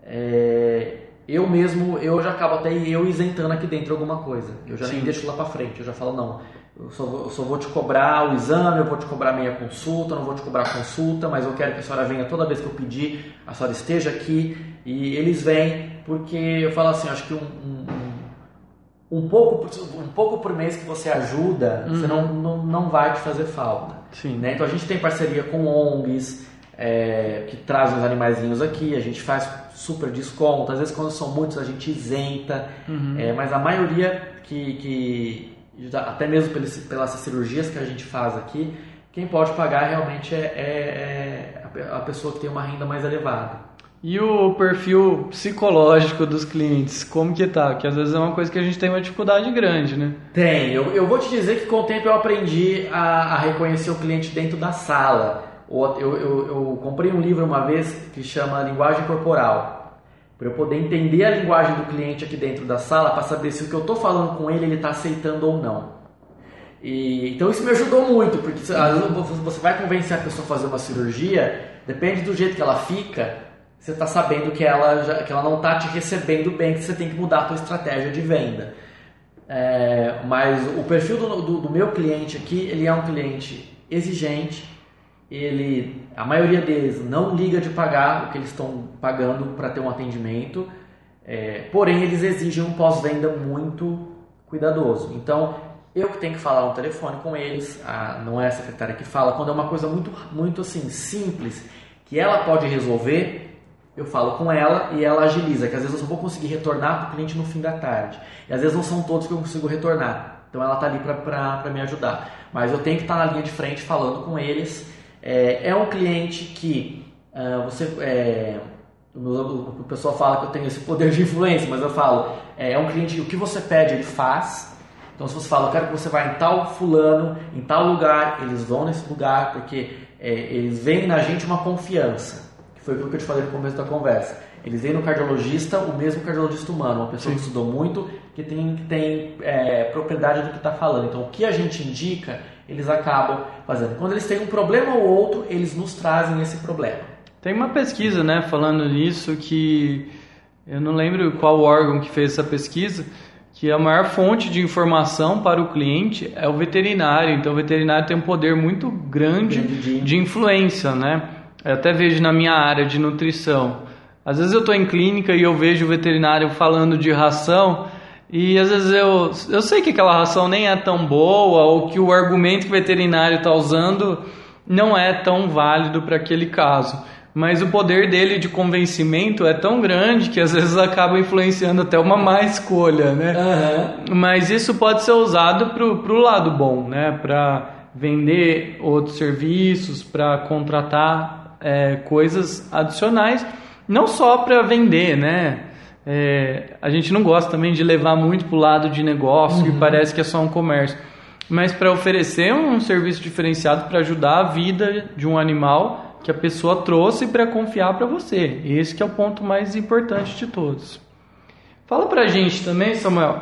C: eu já acabo até isentando aqui dentro alguma coisa. Eu já nem deixo lá para frente, eu já falo, não, eu só vou te cobrar o exame, eu vou te cobrar meia consulta, não vou te cobrar consulta, mas eu quero que a senhora venha toda vez que eu pedir, a senhora esteja aqui. E eles vêm porque eu falo assim, acho que um pouco por mês que você ajuda, você não vai te fazer falta. Né? Então a gente tem parceria com ONGs, que trazem os animaizinhos aqui, a gente faz super desconto, às vezes quando são muitos a gente isenta, mas a maioria até mesmo pelas cirurgias que a gente faz aqui, quem pode pagar realmente é a pessoa que tem uma renda mais elevada.
B: E o perfil psicológico dos clientes, como que tá? Que às vezes é uma coisa que a gente tem uma dificuldade grande, né?
C: Tem, eu vou te dizer que com o tempo eu aprendi a reconhecer o cliente dentro da sala. Eu comprei um livro uma vez que chama Linguagem Corporal, para eu poder entender a linguagem do cliente aqui dentro da sala, para saber se o que eu estou falando com ele está aceitando ou não. Então isso me ajudou muito, porque às vezes você vai convencer a pessoa a fazer uma cirurgia, depende do jeito que ela fica, você está sabendo que ela não está te recebendo bem, que você tem que mudar a sua estratégia de venda. Mas o perfil do meu cliente aqui, ele é um cliente exigente. A maioria deles não liga de pagar o que eles estão pagando para ter um atendimento, porém eles exigem um pós-venda muito cuidadoso. Então eu que tenho que falar no telefone com eles, não é a secretária que fala. Quando é uma coisa muito, muito assim, simples, que ela pode resolver, eu falo com ela e ela agiliza, que às vezes eu só vou conseguir retornar para o cliente no fim da tarde, e às vezes não são todos que eu consigo retornar, então ela está ali para me ajudar, mas eu tenho que estar na linha de frente falando com eles. É um cliente que o pessoal fala que eu tenho esse poder de influência, mas eu falo, é um cliente que o que você pede ele faz. Então se você fala, eu quero que você vá em tal fulano, em tal lugar, eles vão nesse lugar, porque eles veem na gente uma confiança, que foi aquilo que eu te falei no começo da conversa. Eles veem no cardiologista o mesmo cardiologista humano, uma pessoa que estudou muito, que tem propriedade do que está falando. Então o que a gente indica, eles acabam fazendo. Quando eles têm um problema ou outro, eles nos trazem esse problema.
B: Tem uma pesquisa, né, falando nisso, que eu não lembro qual órgão que fez essa pesquisa, que a maior fonte de informação para o cliente é o veterinário. Então o veterinário tem um poder muito grande de influência, né? Eu até vejo na minha área de nutrição. Às vezes eu estou em clínica e eu vejo o veterinário falando de ração, e às vezes eu sei que aquela ração nem é tão boa, ou que o argumento que o veterinário está usando não é tão válido para aquele caso. Mas o poder dele de convencimento é tão grande que às vezes acaba influenciando até uma má escolha, né? Mas isso pode ser usado para o lado bom, né? Para vender outros serviços, para contratar coisas adicionais, não só para vender, né? A gente não gosta também de levar muito para o lado de negócio, que parece que é só um comércio, mas para oferecer um serviço diferenciado para ajudar a vida de um animal que a pessoa trouxe para confiar para você. Esse que é o ponto mais importante de todos. Fala pra gente também, Samuel,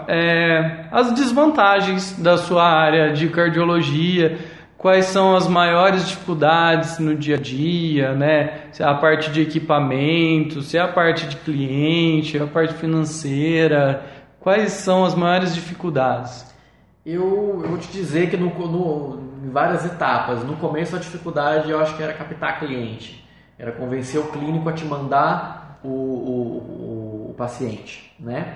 B: as desvantagens da sua área de cardiologia, quais são as maiores dificuldades no dia a dia, né? Se é a parte de equipamento, se é a parte de cliente, a parte financeira, quais são as maiores dificuldades?
C: Eu vou te dizer que em várias etapas. No começo a dificuldade eu acho que era captar cliente, era convencer o clínico a te mandar o paciente, né?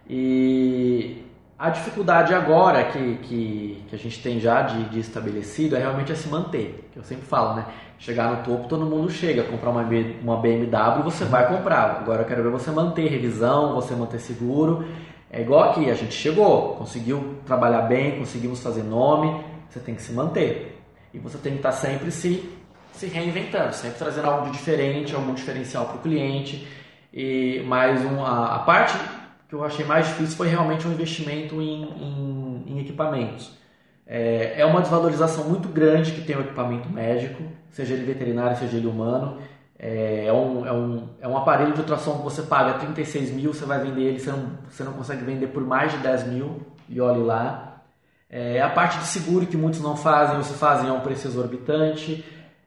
C: E a dificuldade agora que a gente tem já de estabelecido é realmente se manter, que eu sempre falo, né? Chegar no topo todo mundo chega, comprar uma BMW você vai comprar, agora eu quero ver você manter revisão, você manter seguro. É igual aqui, a gente chegou, conseguiu trabalhar bem, conseguimos fazer nome, você tem que se manter. E você tem que estar sempre se reinventando, sempre trazendo algo de diferente, algum diferencial para o cliente. Mas a parte que eu achei mais difícil foi realmente um investimento em equipamentos. É uma desvalorização muito grande que tem o equipamento médico, seja ele veterinário, seja ele humano. É um aparelho de ultrassom que você paga 36 mil, você vai vender ele, você não consegue vender por mais de 10 mil, e olhe lá. A parte de seguro que muitos não fazem, ou se fazem a um preço exorbitante.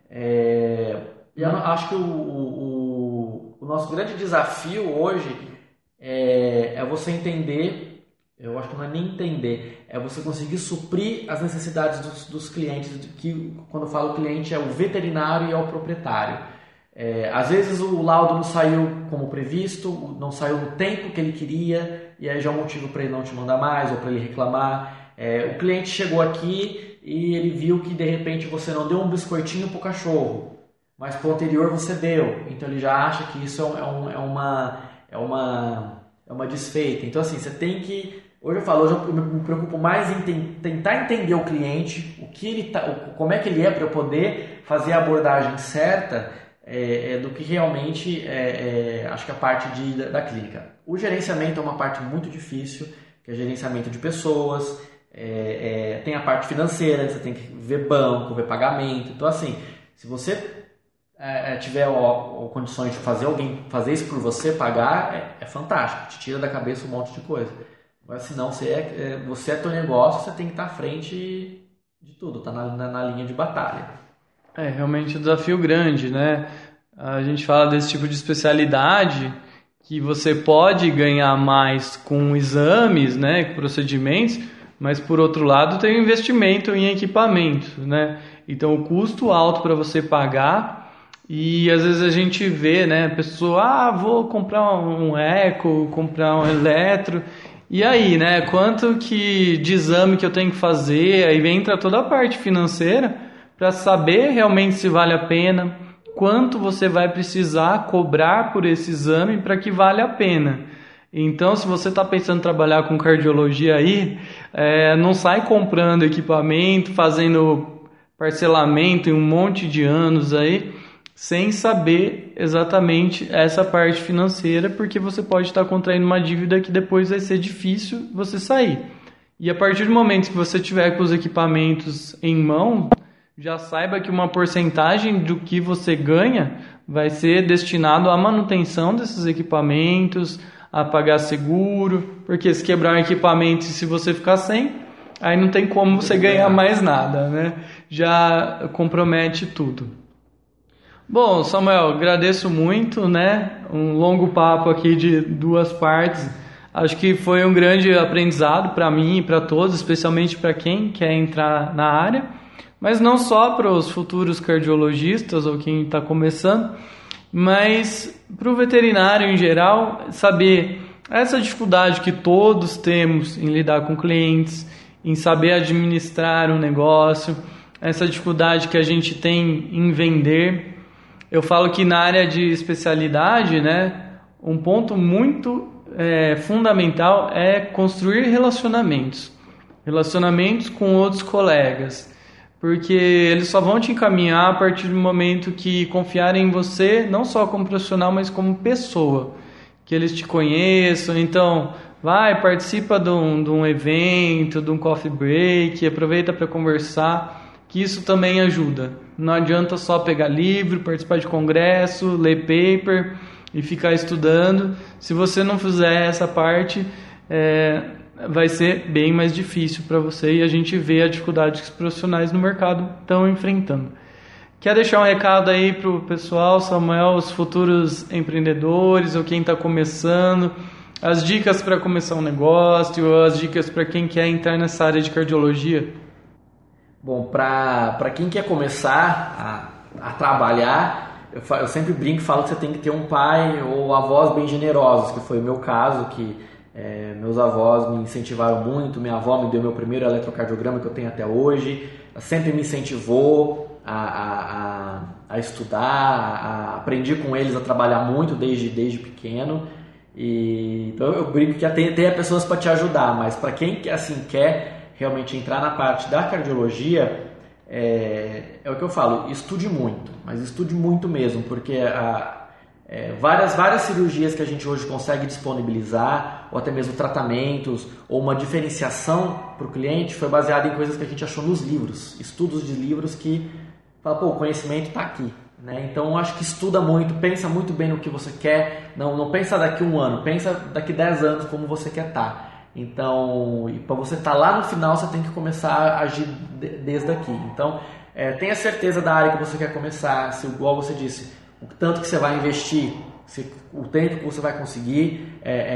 C: E eu acho que o nosso grande desafio hoje é você entender, eu acho que não é nem entender, é você conseguir suprir as necessidades dos clientes, que quando eu falo cliente é o veterinário e é o proprietário. Às vezes o laudo não saiu como previsto, não saiu no tempo que ele queria, e aí já é um motivo para ele não te mandar mais ou para ele reclamar. O cliente chegou aqui e ele viu que de repente você não deu um biscoitinho para o cachorro, mas para o anterior você deu, então ele já acha que isso é uma desfeita. Então assim, você tem que... Hoje eu me preocupo mais em tentar entender o cliente, como é que ele é, para eu poder fazer a abordagem certa, do que realmente acho que a parte da clínica. O gerenciamento é uma parte muito difícil, que é gerenciamento de pessoas, tem a parte financeira, você tem que ver banco, ver pagamento. Então assim, se você tiver condições de fazer alguém fazer isso por você, pagar, é fantástico, te tira da cabeça um monte de coisa. Mas senão você é teu negócio, você tem que estar à frente de tudo, tá na linha de batalha.
B: Realmente um desafio grande, né? A gente fala desse tipo de especialidade que você pode ganhar mais com exames, né, com procedimentos, mas por outro lado tem o investimento em equipamento, né? Então o custo alto para você pagar, e às vezes a gente vê, né, a pessoa, vou comprar um eco, comprar um eletro, e aí, né, quanto de exame que eu tenho que fazer, aí entra toda a parte financeira, para saber realmente se vale a pena, quanto você vai precisar cobrar por esse exame para que vale a pena. Então, se você está pensando em trabalhar com cardiologia aí, não sai comprando equipamento, fazendo parcelamento em um monte de anos aí, sem saber exatamente essa parte financeira, porque você pode estar contraindo uma dívida que depois vai ser difícil você sair. E a partir do momento que você tiver com os equipamentos em mão, já saiba que uma porcentagem do que você ganha vai ser destinado à manutenção desses equipamentos, a pagar seguro, porque se quebrar um equipamento e se você ficar sem, aí não tem como você ganhar mais nada, né? Já compromete tudo. Bom, Samuel, agradeço muito, né? Um longo papo aqui de 2 partes. Acho que foi um grande aprendizado para mim e para todos, especialmente para quem quer entrar na área, mas não só para os futuros cardiologistas ou quem está começando, mas para o veterinário em geral, saber essa dificuldade que todos temos em lidar com clientes, em saber administrar um negócio, essa dificuldade que a gente tem em vender. Eu falo que na área de especialidade, né, um ponto muito fundamental é construir relacionamentos com outros colegas, porque eles só vão te encaminhar a partir do momento que confiarem em você, não só como profissional, mas como pessoa, que eles te conheçam. Então, participa de um evento, de um coffee break, aproveita para conversar, que isso também ajuda. Não adianta só pegar livro, participar de congresso, ler paper e ficar estudando. Se você não fizer essa parte, vai ser bem mais difícil para você, e a gente vê a dificuldade que os profissionais no mercado estão enfrentando. Quer deixar um recado aí para o pessoal, Samuel, os futuros empreendedores ou quem está começando, as dicas para começar um negócio, ou as dicas para quem quer entrar nessa área de cardiologia?
C: Bom, para quem quer começar a trabalhar, eu sempre brinco e falo que você tem que ter um pai ou avós bem generosos, que foi o meu caso, que meus avós me incentivaram muito. Minha avó me deu meu primeiro eletrocardiograma, que eu tenho até hoje. Ela sempre me incentivou a estudar, aprendi com eles a trabalhar muito desde pequeno. Então eu brinco que tem pessoas para te ajudar, mas para quem assim, quer realmente entrar na parte da cardiologia, é o que eu falo, estude muito, mas estude muito mesmo, porque várias cirurgias que a gente hoje consegue disponibilizar, ou até mesmo tratamentos, ou uma diferenciação para o cliente, foi baseada em coisas que a gente achou nos livros, estudos de livros que fala, o conhecimento está aqui. né? Então acho que estuda muito, pensa muito bem no que você quer, não pensa daqui 1 ano, pensa daqui 10 anos como você quer estar. Então, para você estar lá no final, você tem que começar a agir desde aqui. Então, tenha certeza da área que você quer começar, se, igual você disse, o tanto que você vai investir, o tempo que você vai conseguir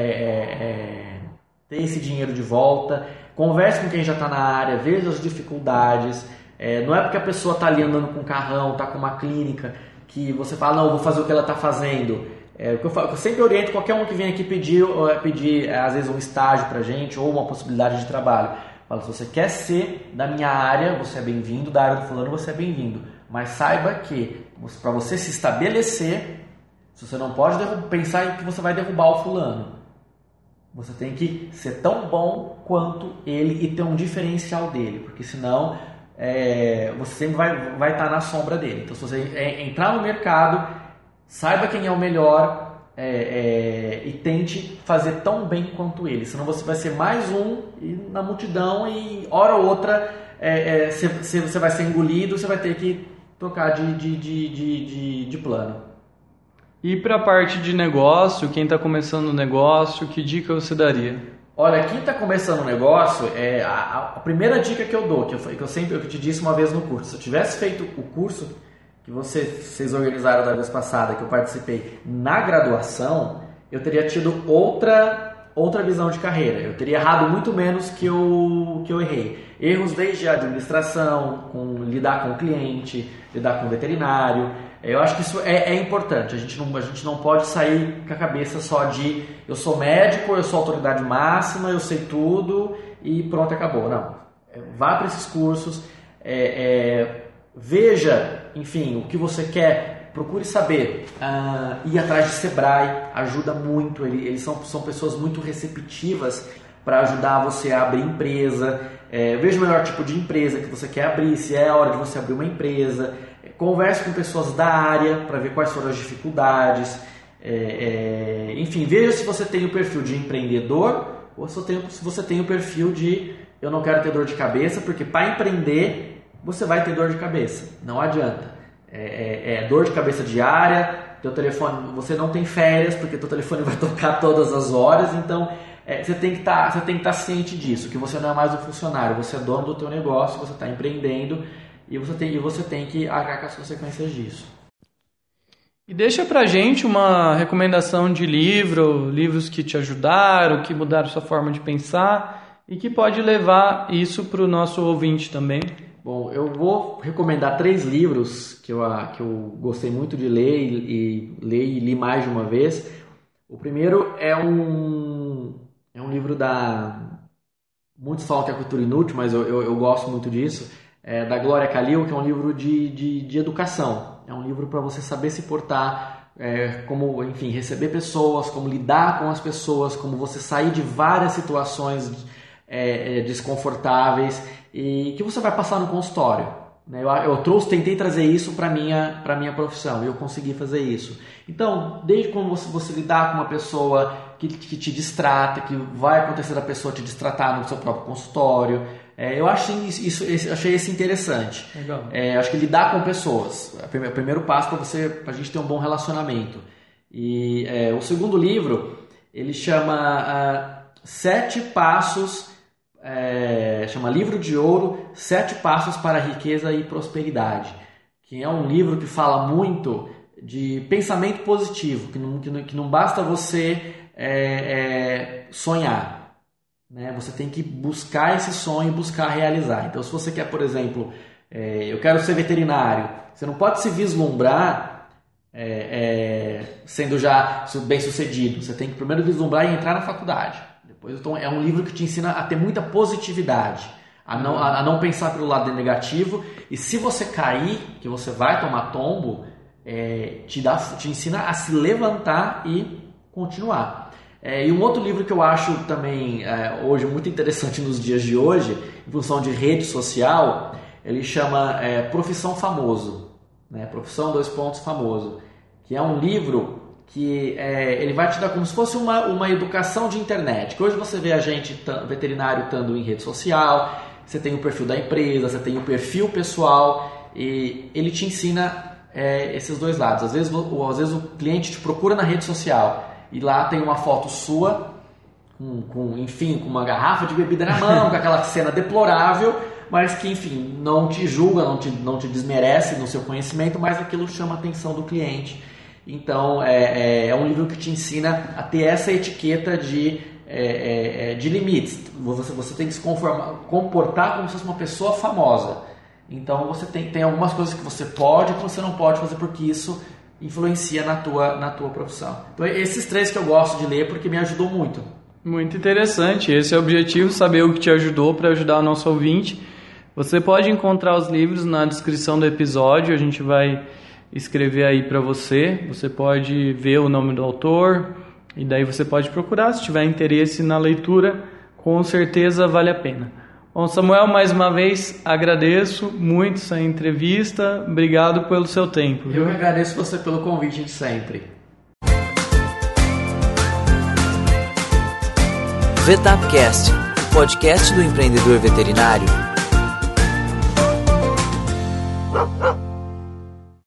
C: ter esse dinheiro de volta. Converse com quem já está na área, veja as dificuldades. Não é porque a pessoa está ali andando com um carrão, está com uma clínica, que você fala, não, eu vou fazer o que ela está fazendo. Eu sempre oriento qualquer um que vem aqui pedir às vezes um estágio para a gente ou uma possibilidade de trabalho. Fala, se você quer ser da minha área, você é bem-vindo, da área do fulano você é bem-vindo. Mas saiba que para você se estabelecer, você não pode pensar em que você vai derrubar o fulano. Você tem que ser tão bom quanto ele e ter um diferencial dele, porque senão você sempre vai estar na sombra dele. Então, se você entrar no mercado, saiba quem é o melhor e tente fazer tão bem quanto ele. Senão você vai ser mais um na multidão e hora ou outra você vai ser engolido, você vai ter que trocar de plano.
B: E para a parte de negócio, quem está começando o negócio, que dica você daria?
C: Olha, quem está começando o negócio, a primeira dica que eu dou, que eu te disse uma vez no curso, se eu tivesse feito o curso que vocês organizaram da vez passada, que eu participei na graduação, eu teria tido outra visão de carreira. Eu teria errado muito menos que eu errei. Erros desde a administração, lidar com o cliente, lidar com o veterinário. Eu acho que isso é importante. A gente não pode sair com a cabeça só de eu sou médico, eu sou autoridade máxima, eu sei tudo e pronto, acabou. Não. Vá para esses cursos, veja, enfim, o que você quer, procure saber. Ir atrás de Sebrae ajuda muito. Eles são pessoas muito receptivas para ajudar você a abrir empresa. Veja o melhor tipo de empresa que você quer abrir, se é a hora de você abrir uma empresa. Converse com pessoas da área para ver quais foram as dificuldades. Enfim, veja se você tem o perfil de empreendedor ou se você tem o perfil de eu não quero ter dor de cabeça, porque para empreender você vai ter dor de cabeça, não adianta. Dor de cabeça diária, teu telefone, você não tem férias porque teu telefone vai tocar todas as horas, então você tem que estar ciente disso, que você não é mais um funcionário, você é dono do teu negócio, você está empreendendo e você tem que arcar com as consequências disso.
B: E deixa pra gente uma recomendação de livros que te ajudaram, que mudaram sua forma de pensar e que pode levar isso para o nosso ouvinte também.
C: Bom, eu vou recomendar 3 livros que eu gostei muito de ler e li mais de uma vez. O primeiro é um livro muitos falam que é cultura inútil, mas eu gosto muito disso, da Glória Kalil, que é um livro de educação. É um livro para você saber se portar, como, enfim, receber pessoas, como lidar com as pessoas, como você sair de várias situações desconfortáveis e que você vai passar no consultório. Tentei trazer isso para minha profissão e eu consegui fazer isso. Então, desde quando você lidar com uma pessoa que te distrata, que vai acontecer da pessoa te distratar no seu próprio consultório, eu achei isso interessante.
B: Legal.
C: Acho que lidar com pessoas é o primeiro passo para a gente ter um bom relacionamento. E o segundo livro, ele chama 7 Passos, chama Livro de Ouro, 7 Passos para a Riqueza e Prosperidade, que é um livro que fala muito de pensamento positivo, que não basta você sonhar, né? Você tem que buscar esse sonho e buscar realizar. Então, se você quer, por exemplo, eu quero ser veterinário, você não pode se vislumbrar sendo já bem sucedido. Você tem que primeiro vislumbrar e entrar na faculdade. Depois, então, é um livro que te ensina a ter muita positividade, a não pensar pelo lado negativo. E se você cair, que você vai tomar tombo, te ensina a se levantar e continuar. E um outro livro que eu acho também hoje muito interessante nos dias de hoje, em função de rede social, ele chama Profissão Famoso, né? Profissão Famoso, que é um livro que ele vai te dar como se fosse uma educação de internet, que hoje você vê a gente, veterinário, estando em rede social, você tem o perfil da empresa, você tem o perfil pessoal, e ele te ensina esses dois lados. Às vezes o cliente te procura na rede social e lá tem uma foto sua com uma garrafa de bebida na mão, com aquela cena deplorável, mas que, enfim, não te julga, não te desmerece no seu conhecimento, mas aquilo chama a atenção do cliente. Então, é um livro que te ensina a ter essa etiqueta de limites. Você tem que se comportar como se fosse uma pessoa famosa. Então, você tem algumas coisas que você pode e que você não pode fazer, porque isso influencia na tua profissão. Então, esses 3 que eu gosto de ler, porque me ajudou muito.
B: Muito interessante. Esse é o objetivo, saber o que te ajudou para ajudar o nosso ouvinte. Você pode encontrar os livros na descrição do episódio, a gente vai escrever aí para você. Você pode ver o nome do autor e daí você pode procurar. Se tiver interesse na leitura, com certeza vale a pena. Bom, Samuel, mais uma vez agradeço muito essa entrevista. Obrigado pelo seu tempo.
C: Eu que agradeço você pelo convite de sempre.
A: Vetapcast, o podcast do empreendedor veterinário.